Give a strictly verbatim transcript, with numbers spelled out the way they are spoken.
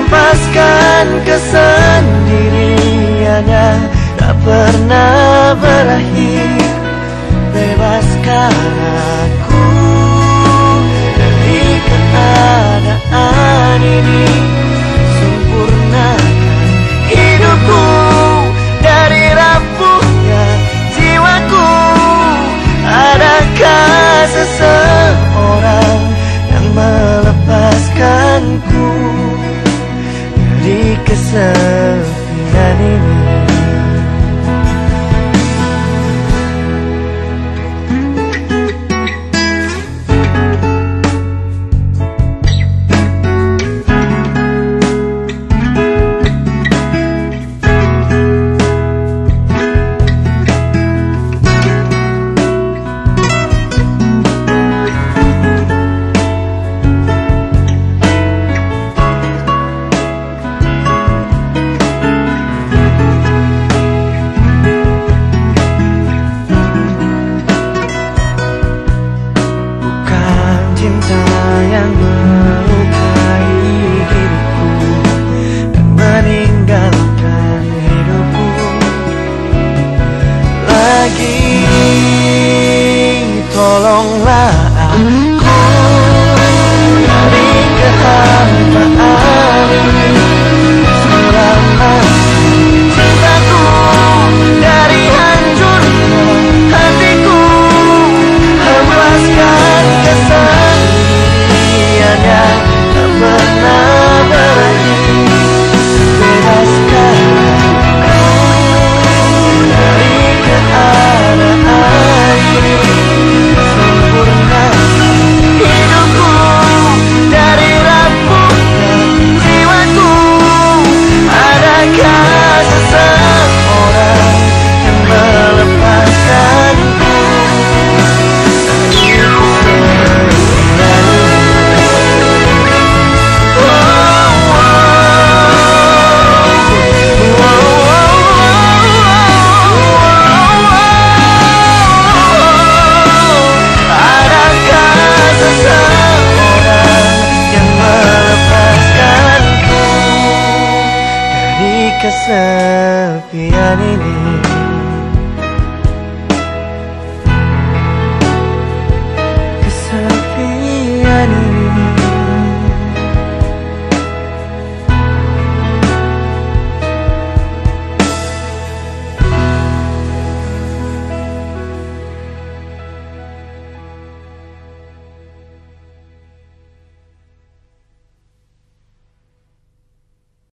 melepaskan kesendirian yang tak pernah berakhir. Bebaskan aku dari keadaan ini, sempurnakan hidupku dari rapuhnya jiwaku. Adakah seseorang yang melepaskanku dari kesepian ini? Cinta yang melukai diriku dan meninggalkan hidupku lagi. Tolonglah aku dari kehampaan ini, selamatkan cintaku dari hancurnya hatiku. Hempaskan kesendirian yang tak pernah berakhir. Bebaskan aku dari keadaan ini, sempurnakan hidupku dari rapuhnya jiwaku. Adakah seseorang yang melepaskanku dari kesepian ini?